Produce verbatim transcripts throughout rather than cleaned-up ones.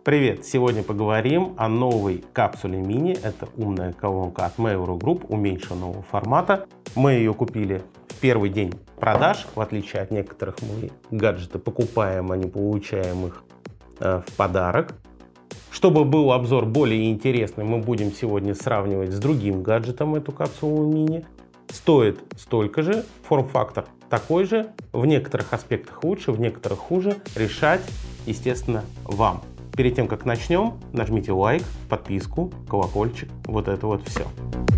Привет! Сегодня поговорим о новой капсуле мини. Это умная колонка от Mail.ru Group уменьшенного формата. Мы ее купили в первый день продаж. В отличие от некоторых, мы гаджеты покупаем, а не получаем их э, в подарок. Чтобы был обзор более интересный, мы будем сегодня сравнивать с другим гаджетом эту капсулу мини. Стоит столько же, форм-фактор такой же, в некоторых аспектах лучше, в некоторых хуже. Решать, естественно, вам. Перед тем, как начнем, нажмите лайк, подписку, колокольчик, вот это вот все.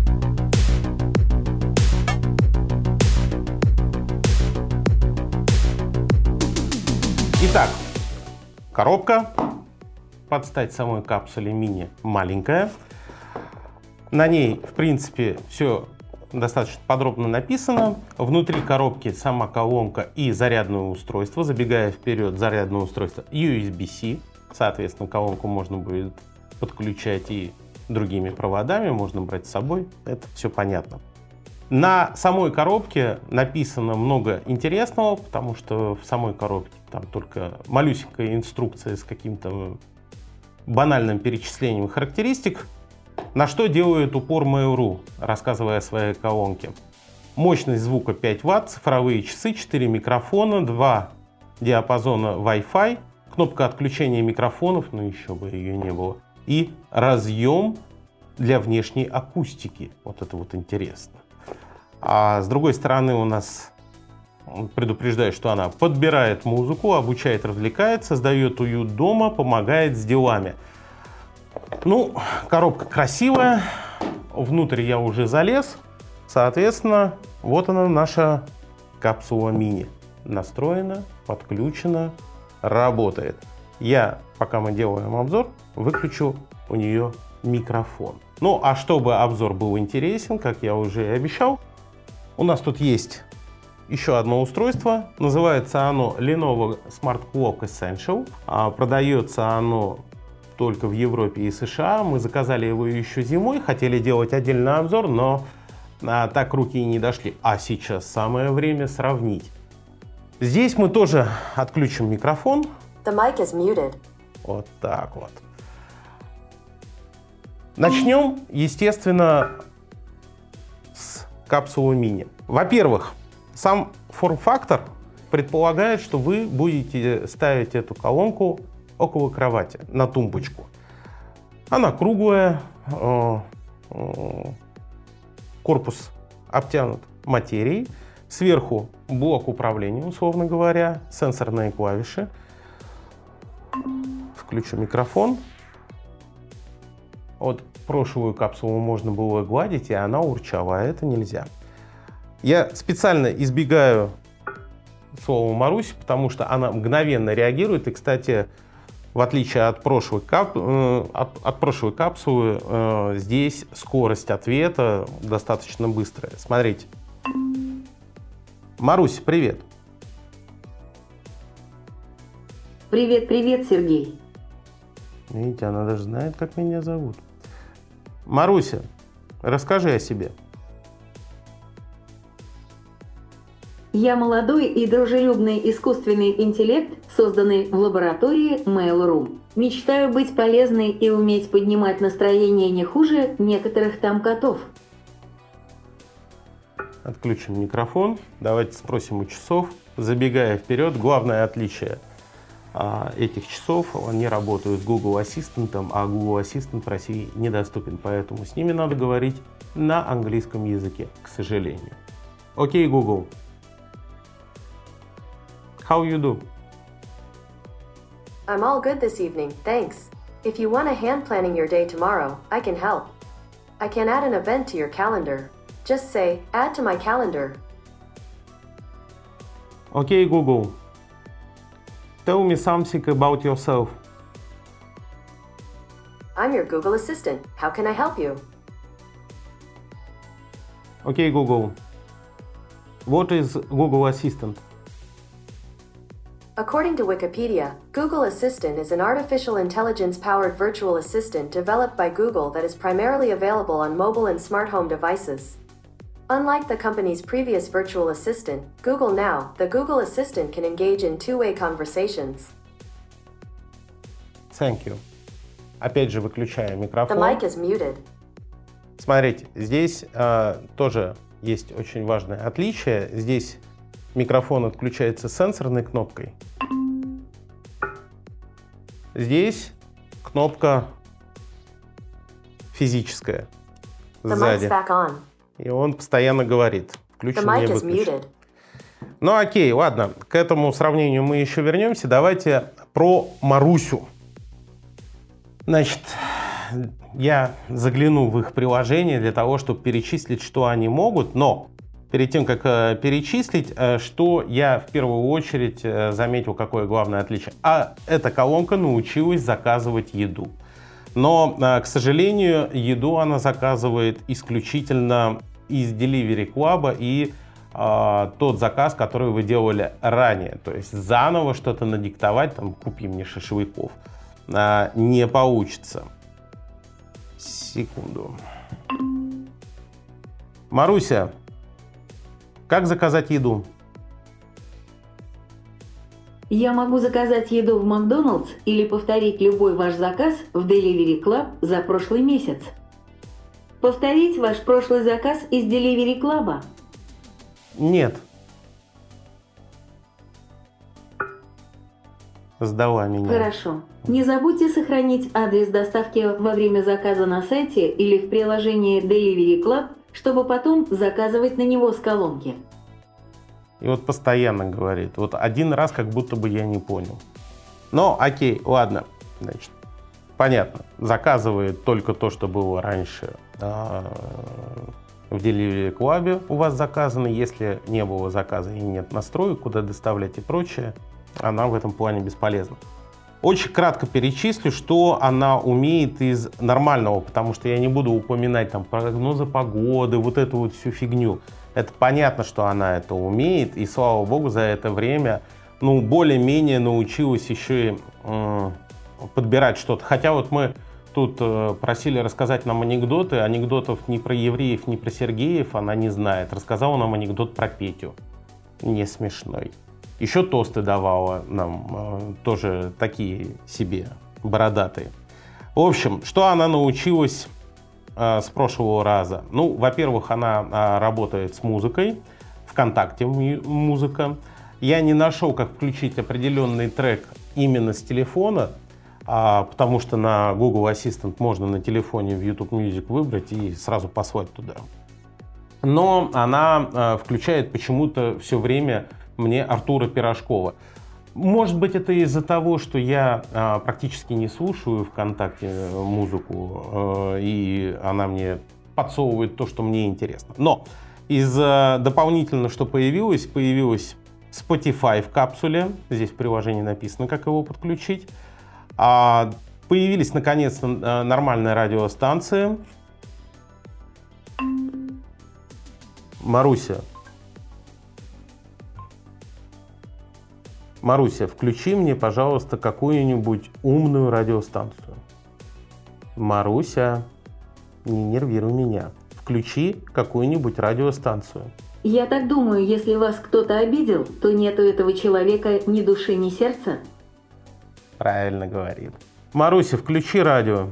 Итак, коробка под стать самой капсуле мини маленькая. На ней, в принципе, все достаточно подробно написано. Внутри коробки сама колонка и зарядное устройство. Забегая вперед, зарядное устройство ю эс би-C. Соответственно, колонку можно будет подключать и другими проводами, можно брать с собой. Это все понятно. На самой коробке написано много интересного, потому что в самой коробке там только малюсенькая инструкция с каким-то банальным перечислением характеристик. На что делает упор Mail.ru, рассказывая о своей колонке. Мощность звука пять ватт, цифровые часы, четыре микрофона, два диапазона Wi-Fi, кнопка отключения микрофонов, но еще бы ее не было, и разъем для внешней акустики. Вот это вот интересно. А с другой стороны у нас предупреждает, что она подбирает музыку, обучает, развлекает, создает уют дома, помогает с делами. Ну, коробка красивая, внутрь я уже залез, соответственно, вот она наша капсула мини. Настроена, подключена, работает. Я, пока мы делаем обзор, выключу у нее микрофон. Ну, а чтобы обзор был интересен, как я уже и обещал, у нас тут есть еще одно устройство. Называется оно Lenovo Smart Clock Essential. Продается оно только в Европе и США. Мы заказали его еще зимой, хотели делать отдельный обзор, но а, так руки и не дошли. А сейчас самое время сравнить. Здесь мы тоже отключим микрофон. The mic is muted. Вот так вот. Начнем, естественно, с капсулы мини. Во-первых, сам форм-фактор предполагает, что вы будете ставить эту колонку около кровати, на тумбочку. Она круглая, корпус обтянут материей, сверху блок управления, условно говоря, сенсорные клавиши. Включу микрофон. Вот прошлую капсулу можно было гладить, и она урчала, а это нельзя. Я специально избегаю слова Марусь, потому что она мгновенно реагирует. И, кстати, в отличие от прошлой, кап... от, от прошлой капсулы, э, здесь скорость ответа достаточно быстрая. Смотрите. Марусь, привет. Привет, привет, Сергей. Видите, она даже знает, как меня зовут. Маруся, расскажи о себе. Я молодой и дружелюбный искусственный интеллект, созданный в лаборатории Mail.ru. Мечтаю быть полезной и уметь поднимать настроение не хуже некоторых там котов. Отключим микрофон. Давайте спросим у часов. Забегая вперед, главное отличие а, этих часов, они работают с Google Ассистентом, а Google Ассистент в России недоступен, поэтому с ними надо говорить на английском языке, к сожалению. Окей, Google. How you do? I'm all good this evening, thanks. If you want a hand planning your day tomorrow, I can help. I can add an event to your calendar. Just say, add to my calendar. Okay, Google. Tell me something about yourself. I'm your Google Assistant. How can I help you? Okay, Google. What is Google Assistant? According to Wikipedia, Google Assistant is an artificial intelligence-powered virtual assistant developed by Google that is primarily available on mobile and smart home devices. Unlike the company's previous virtual assistant, Google Now, the Google Assistant can engage in two-way conversations. Thank you. Опять же, выключаю The микрофон. mic is muted. Смотрите, здесь э, тоже есть очень важное отличие. Здесь микрофон отключается сенсорной кнопкой. Здесь кнопка физическая The mic's сзади. back on. И он постоянно говорит: The включен, mic не is выключен. muted. Ну окей, ладно, к этому сравнению мы еще вернемся. Давайте про Марусю. Значит, я загляну в их приложение для того, чтобы перечислить, что они могут, но перед тем, как э, перечислить, э, что я в первую очередь э, заметил, какое главное отличие. А эта колонка научилась заказывать еду. Но, э, к сожалению, еду она заказывает исключительно из Delivery Club и э, тот заказ, который вы делали ранее. То есть заново что-то надиктовать, там, купи мне шашлыков, э, не получится. Секунду. Маруся, как заказать еду? Я могу заказать еду в Макдоналдс или повторить любой ваш заказ в Delivery Club за прошлый месяц. Повторить ваш прошлый заказ из Delivery Club? Нет. Сдала меня. Хорошо. Не забудьте сохранить адрес доставки во время заказа на сайте или в приложении Delivery Club, чтобы потом заказывать на него с колонки. И вот постоянно говорит. Вот один раз как будто бы я не понял. Но окей, ладно. Значит, понятно. Заказывает только то, что было раньше э, в Delivery Club у вас заказано. Если не было заказа и нет настроек, куда доставлять и прочее, она в этом плане бесполезна. Очень кратко перечислю, что она умеет из нормального, потому что я не буду упоминать там прогнозы погоды, вот эту вот всю фигню. Это понятно, что она это умеет, и слава богу, за это время, ну, более-менее научилась еще и э, подбирать что-то. Хотя вот мы тут э, просили рассказать нам анекдоты, анекдотов ни про евреев, ни про Сергеев она не знает. Рассказала нам анекдот про Петю. Не смешной. Еще тосты давала нам, э, тоже такие себе, бородатые. В общем, что она научилась э, с прошлого раза? Ну, во-первых, она э, работает с музыкой, ВКонтакте музыка. Я не нашел, как включить определенный трек именно с телефона, э, потому что на Google Assistant можно на телефоне в YouTube Music выбрать и сразу послать туда. Но она э, включает почему-то все время мне Артура Пирожкова. Может быть, это из-за того, что я а, практически не слушаю ВКонтакте музыку, а, и она мне подсовывает то, что мне интересно. Но из а, дополнительно, что появилось, появилось Spotify в капсуле. Здесь в приложении написано, как его подключить. А, появились, наконец-то, нормальные радиостанции. Маруся. Маруся, включи мне, пожалуйста, какую-нибудь умную радиостанцию. Маруся, не нервируй меня. Включи какую-нибудь радиостанцию. Я так думаю, если вас кто-то обидел, то нет у этого человека ни души, ни сердца. Правильно говорит. Маруся, включи радио.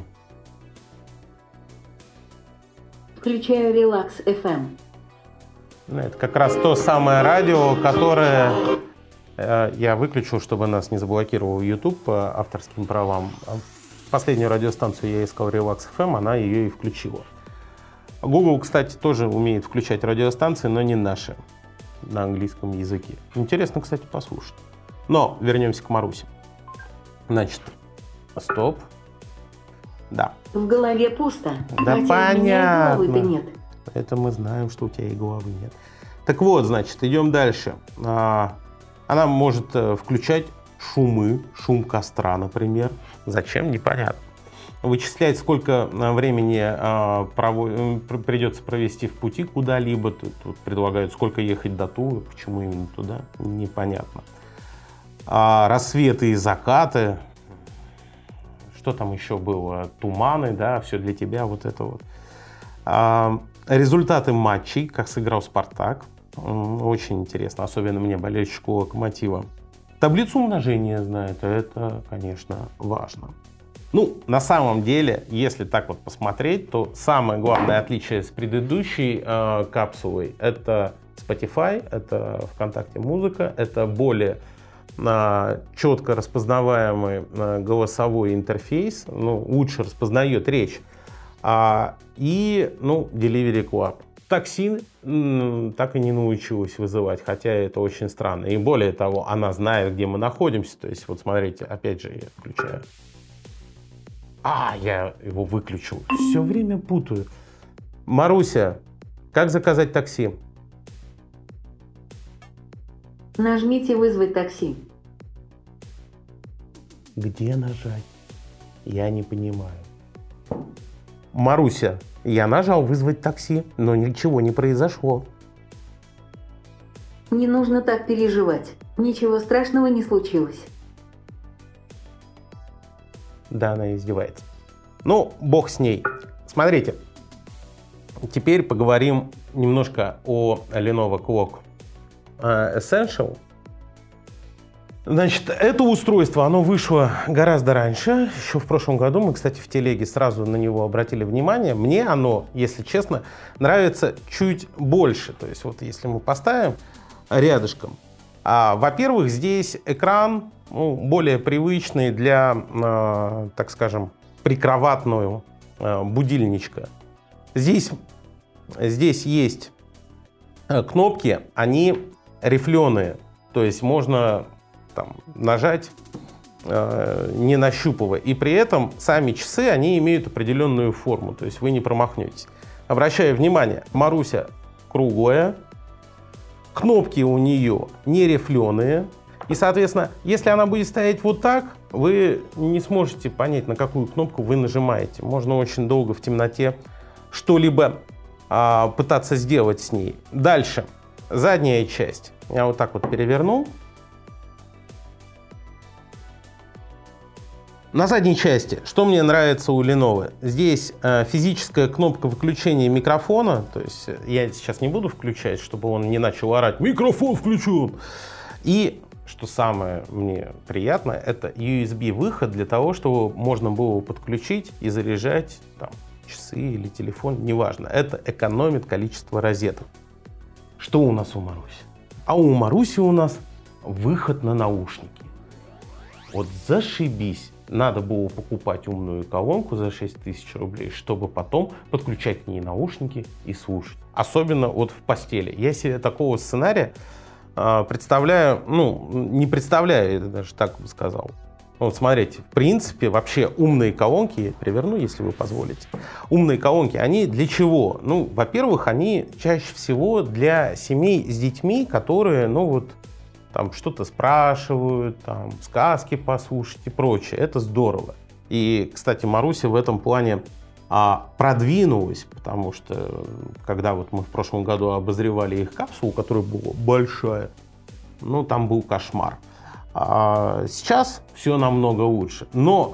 Включаю Relax эф эм. Это как раз то самое радио, которое я выключил, чтобы нас не заблокировал YouTube по авторским правам. Последнюю радиостанцию я искал Relax эф эм, она ее и включила. Google, кстати, тоже умеет включать радиостанции, но не наши, на английском языке. Интересно, кстати, послушать. Но вернемся к Марусе. Значит, стоп. Да. В голове пусто. Да хотя понятно. у меня головы-то нет. Это мы знаем, что у тебя и головы нет. Так вот, значит, идем дальше. Она может включать шумы, шум костра, например. Зачем? Непонятно. Вычислять, сколько времени а, провод... придется провести в пути куда-либо. Тут, тут предлагают, сколько ехать до Тулы, почему именно туда, непонятно. А, рассветы и закаты. Что там еще было? Туманы, да, все для тебя, вот это вот. А, результаты матчей, как сыграл Спартак. Очень интересно, особенно мне, болельщику Локомотива. Таблицу умножения знает, это, конечно, важно. Ну, на самом деле, если так вот посмотреть, то самое главное отличие с предыдущей э, капсулой — это Spotify, это ВКонтакте Музыка, это более э, четко распознаваемый э, голосовой интерфейс, ну, лучше распознает речь, а, и, ну, Delivery Club. Такси м, так и не научилась вызывать, хотя это очень странно. И более того, она знает, где мы находимся. То есть, вот смотрите, опять же, я включаю. А, я его выключил. Все время путаю. Маруся, как заказать такси? Нажмите «Вызвать такси». Где нажать? Я не понимаю. Маруся, я нажал «Вызвать такси», но ничего не произошло. Не нужно так переживать. Ничего страшного не случилось. Да, она издевается. Ну, бог с ней. Смотрите. Теперь поговорим немножко о Lenovo Clock Essential. Значит, это устройство, оно вышло гораздо раньше, еще в прошлом году. Мы, кстати, в телеге сразу на него обратили внимание. Мне оно, если честно, нравится чуть больше. То есть, вот если мы поставим рядышком. А, во-первых, здесь экран, ну, более привычный для, э, так скажем, прикроватного э, будильничка. Здесь, здесь есть кнопки, они рифленые. То есть можно там нажать, э, не нащупывая. И при этом сами часы, они имеют определенную форму. То есть вы не промахнетесь. Обращаю внимание, Маруся круглая. Кнопки у нее не рифленые. И, соответственно, если она будет стоять вот так, вы не сможете понять, на какую кнопку вы нажимаете. Можно очень долго в темноте что-либо а, пытаться сделать с ней. Дальше. Задняя часть. Я вот так вот перевернул. На задней части, что мне нравится у Lenovo, здесь э, физическая кнопка выключения микрофона, то есть я сейчас не буду включать, чтобы он не начал орать «Микрофон включен!». И, что самое мне приятное, это ю эс би-выход для того, чтобы можно было подключить и заряжать там, часы или телефон, неважно. Это экономит количество розеток. Что у нас у Маруси? А у Маруси у нас выход на наушники. Вот зашибись. Надо было покупать умную колонку за шесть тысяч рублей, чтобы потом подключать к ней наушники и слушать. Особенно вот в постели. Я себе такого сценария э, представляю, ну, не представляю, я даже так бы сказал. Вот смотрите, в принципе, вообще умные колонки, я переверну, если вы позволите. Умные колонки, они для чего? Ну, во-первых, они чаще всего для семей с детьми, которые, ну вот, там что-то спрашивают, там, сказки послушать и прочее. Это здорово. И, кстати, Маруся в этом плане а, продвинулась, потому что, когда вот мы в прошлом году обозревали их капсулу, которая была большая, ну, там был кошмар. А сейчас все намного лучше. Но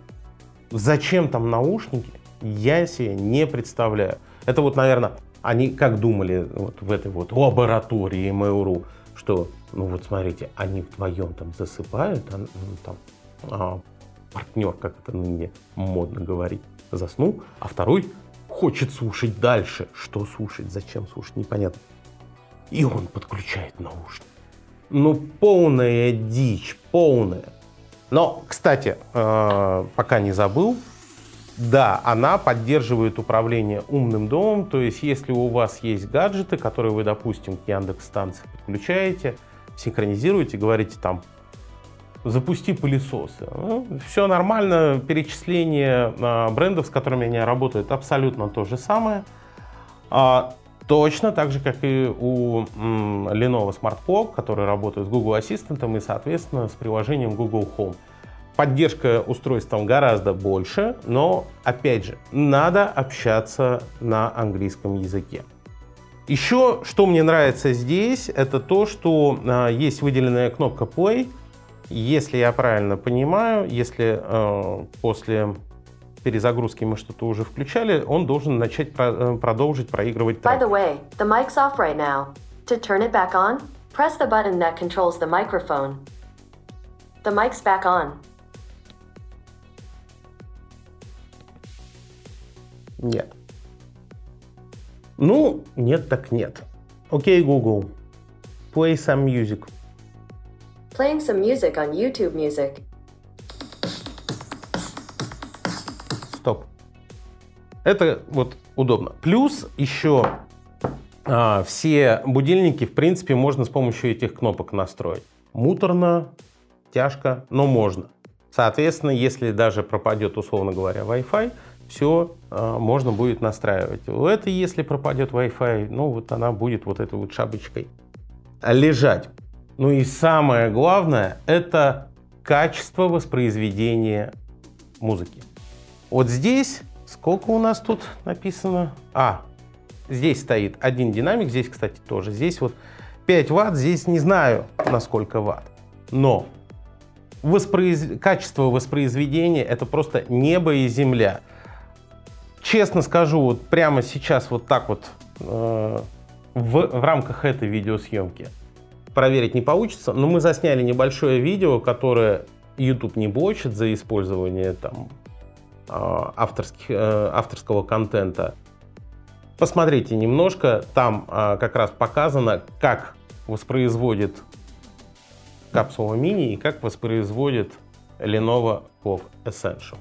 зачем там наушники, я себе не представляю. Это вот, наверное, они как думали вот в этой вот лаборатории Mail.ru, что, ну вот смотрите, они вдвоем там засыпают, а, ну, там, а, партнер, как это ныне модно говорить, заснул, а второй хочет слушать дальше. Что слушать, зачем слушать, непонятно. И он подключает наушники. Ну, полная дичь, полная. Но, кстати, э, пока не забыл, да, она поддерживает управление умным домом, то есть если у вас есть гаджеты, которые вы, допустим, к Яндекс.Станции подключаете, синхронизируете, говорите там «запусти пылесосы». Ну, все нормально, перечисление э, брендов, с которыми они работают, абсолютно то же самое. А, точно так же, как и у м, Lenovo Smart Clock, который работает с Google Ассистентом и, соответственно, с приложением Google Home. Поддержка устройством гораздо больше, но, опять же, надо общаться на английском языке. Еще, что мне нравится здесь, это то, что э, есть выделенная кнопка Play. Если я правильно понимаю, если э, после перезагрузки мы что-то уже включали, он должен начать про- э, продолжить проигрывать трек. By the way, the mic's off right now. To turn it back on, press the button that controls the microphone. The mic's back on. Нет. Ну, нет так нет. Окей, Google. Play some music. Playing some music on YouTube Music. Стоп. Это вот удобно. Плюс еще а, все будильники, в принципе, можно с помощью этих кнопок настроить. Муторно, тяжко, но можно. Соответственно, если даже пропадет, условно говоря, Wi-Fi, все а, можно будет настраивать. Это если пропадет Wi-Fi, ну вот она будет вот этой вот шапочкой лежать. Ну и самое главное, это качество воспроизведения музыки. Вот здесь, сколько у нас тут написано? А, здесь стоит один динамик, здесь, кстати, тоже. Здесь вот пять ватт, здесь не знаю, на сколько ватт. Но воспроиз... качество воспроизведения — это просто небо и земля. Честно скажу, вот прямо сейчас вот так вот э, в, в рамках этой видеосъемки проверить не получится, но мы засняли небольшое видео, которое YouTube не блочит за использование там авторских, авторского контента. Посмотрите немножко, там как раз показано, как воспроизводит капсула мини и как воспроизводит Lenovo Pop Essential.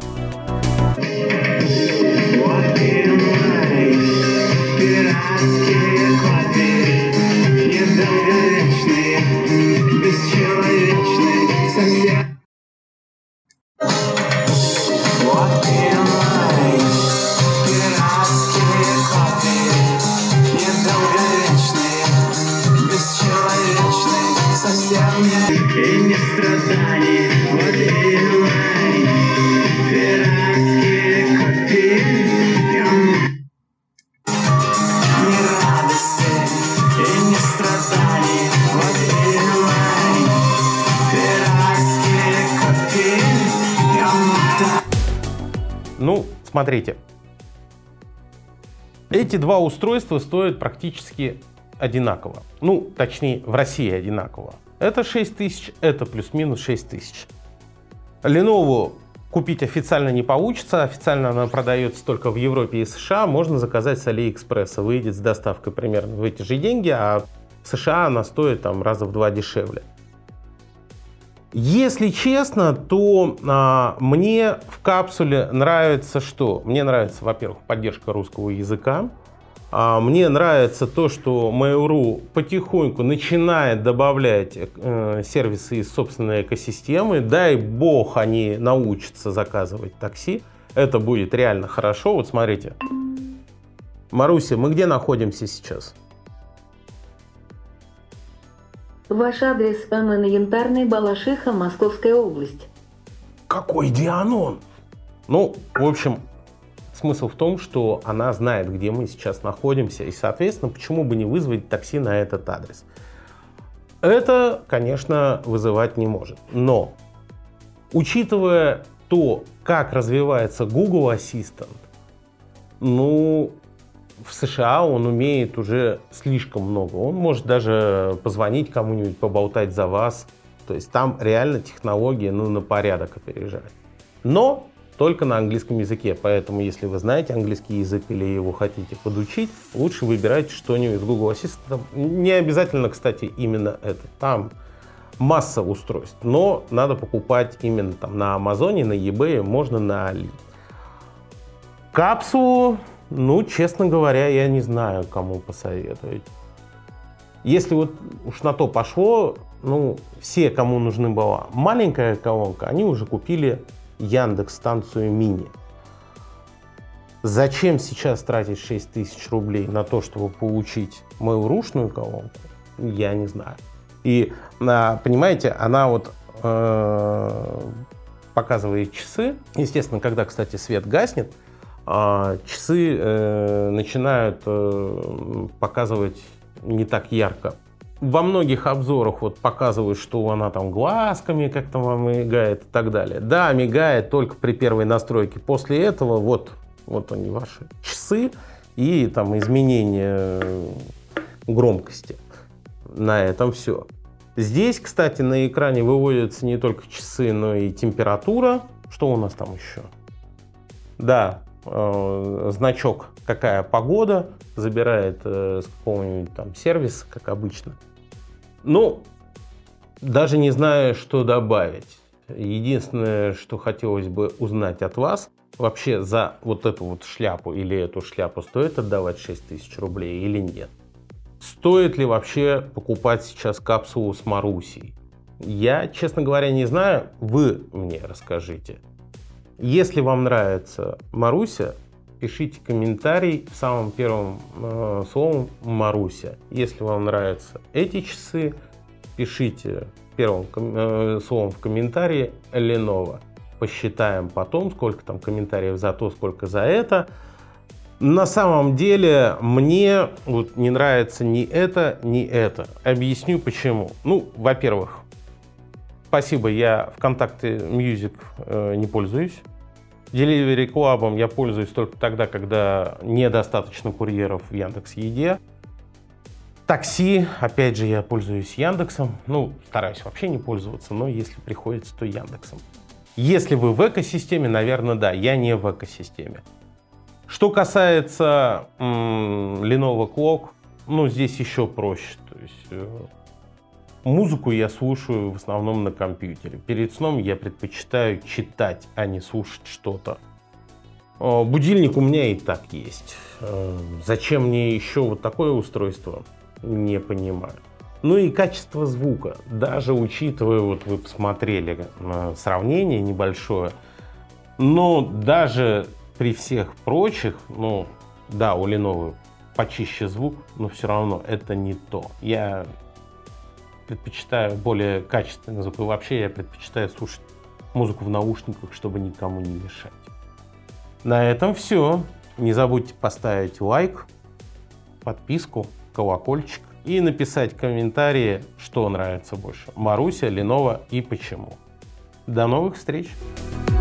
Ну, смотрите, эти два устройства стоят практически одинаково. Ну, точнее, в России одинаково. Это шесть тысяч, это плюс-минус шесть тысяч. Lenovo купить официально не получится. Официально она продается только в Европе и США. Можно заказать с AliExpress. Выйдет с доставкой примерно в эти же деньги, а в США она стоит там раза в два дешевле. Если честно, то а, мне в капсуле нравится что? Мне нравится, во-первых, поддержка русского языка. А, мне нравится то, что Mail.ru потихоньку начинает добавлять э, сервисы из собственной экосистемы. Дай бог они научатся заказывать такси. Это будет реально хорошо. Вот смотрите. Маруся, мы где находимся сейчас? Ваш адрес эм эн Янтарный, Балашиха, Московская область. Какой Дианон? Ну, в общем, смысл в том, что она знает, где мы сейчас находимся, и, соответственно, почему бы не вызвать такси на этот адрес. Это, конечно, вызывать не может. Но, учитывая то, как развивается Google Assistant, ну, в США он умеет уже слишком много. Он может даже позвонить кому-нибудь, поболтать за вас. То есть там реально технология, ну, на порядок опережает. Но только на английском языке. Поэтому, если вы знаете английский язык или его хотите подучить, лучше выбирайте что-нибудь с Google Assistant. Не обязательно, кстати, именно это. Там масса устройств. Но надо покупать именно там на Амазоне, на eBay, можно на Али. Капсулу, ну, честно говоря, я не знаю, кому посоветовать. Если вот уж на то пошло, ну, все, кому нужна была маленькая колонка, они уже купили Яндекс-станцию мини. Зачем сейчас тратить шесть тысяч рублей на то, чтобы получить Mail.ru-шную колонку, я не знаю. И, понимаете, она вот э, показывает часы. Естественно, когда, кстати, свет гаснет, часы э, начинают э, показывать не так ярко. Во многих обзорах вот показывают, что она там глазками как-то вам мигает и так далее. Да, мигает только при первой настройке. После этого вот, вот они, ваши часы, и там изменение громкости. На этом все. Здесь, кстати, на экране выводятся не только часы, но и температура. Что у нас там еще? Да. э, значок «Какая погода», забирает э, с какого-нибудь там сервиса, как обычно. Ну, даже не знаю, что добавить. Единственное, что хотелось бы узнать от вас, вообще за вот эту вот шляпу или эту шляпу стоит отдавать шесть тысяч рублей или нет? Стоит ли вообще покупать сейчас капсулу с Марусей? Я, честно говоря, не знаю. Вы мне расскажите. Если вам нравится Маруся, пишите комментарий самым первым э, словом Маруся. Если вам нравятся эти часы, пишите первым э, словом в комментарии Lenovo. Посчитаем потом, сколько там комментариев за то, сколько за это. На самом деле мне вот не нравится ни это, ни это. Объясню почему. Ну, во-первых, спасибо, я ВКонтакте Music э, не пользуюсь. Delivery Club я пользуюсь только тогда, когда недостаточно курьеров в Яндекс.Еде. Такси, опять же, я пользуюсь Яндексом. Ну, стараюсь вообще не пользоваться, но если приходится, то Яндексом. Если вы в экосистеме, наверное, да, я не в экосистеме. Что касается м, Lenovo Clock, ну, здесь еще проще. То есть, э, музыку я слушаю в основном на компьютере. Перед сном я предпочитаю читать, а не слушать что-то. Э, будильник у меня и так есть. Э, зачем мне еще вот такое устройство? Не понимаю. Ну и качество звука. Даже учитывая, вот вы посмотрели э, сравнение небольшое, но даже при всех прочих, ну да, у Lenovo почище звук, но все равно это не то. Я предпочитаю более качественный звук. И вообще я предпочитаю слушать музыку в наушниках, чтобы никому не мешать. На этом все. Не забудьте поставить лайк, подписку, колокольчик и написать комментарии, что нравится больше: Маруся, Lenovo и почему. До новых встреч!